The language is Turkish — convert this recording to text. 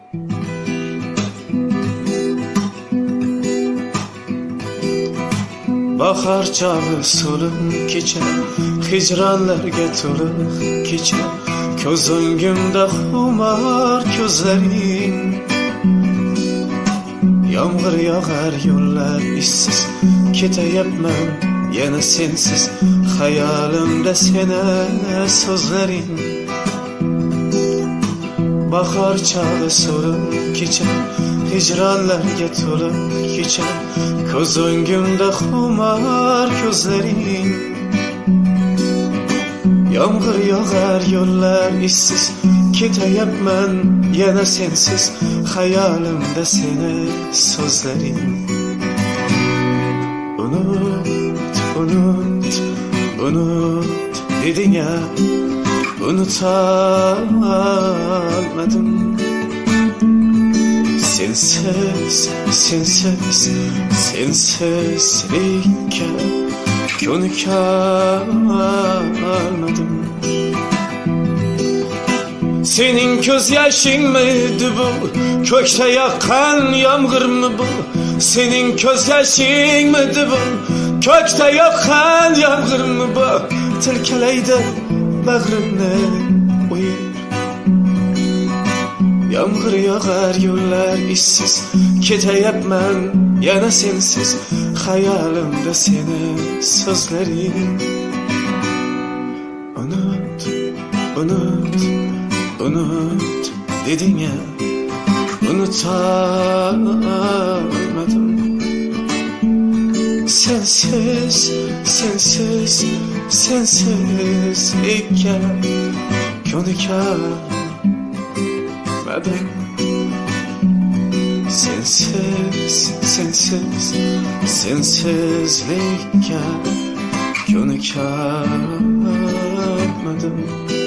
Bahar çağı solun keçer, hicranlarga to'liq kecha. Ko'z o'ngimda xumar ko'zlaring. Yomg'ir yog'ar, yo'llar ishsiz, ketayapman yana sensiz. Hayolimda seni so'zlaring. Bahar çağı solun keçer, hicranlarga to'liq kecha. Ko'z o'ngimda xumar ko'zlaring. Yomg'ir yog'ar, yo'llar ishsiz, ketayapman yana sensiz. Hayolimda seni so'zlaring. Unut, unut, unut deding ya, unutamadım. Sensiz, sensiz, sensizlikka ko'nikalmadim. Senin göz yaşın mıydı bu? Kökte yakan yağmur mu bu? Senin göz yaşın mıydı bu? Kökte yakan yağmur mu bu? Tilkeleydi bağrımda uyur. Yağmur yağar, yollar işsiz, ketayapman yana sensiz. Hayolimda seni so'zlaring. Unut, unut, unut deding ya, unutamadım. Sensiz, sensiz, sensizlikka ko'nikalmadim. Sensiz, sensiz, sensizlikka ko'nikalmadim.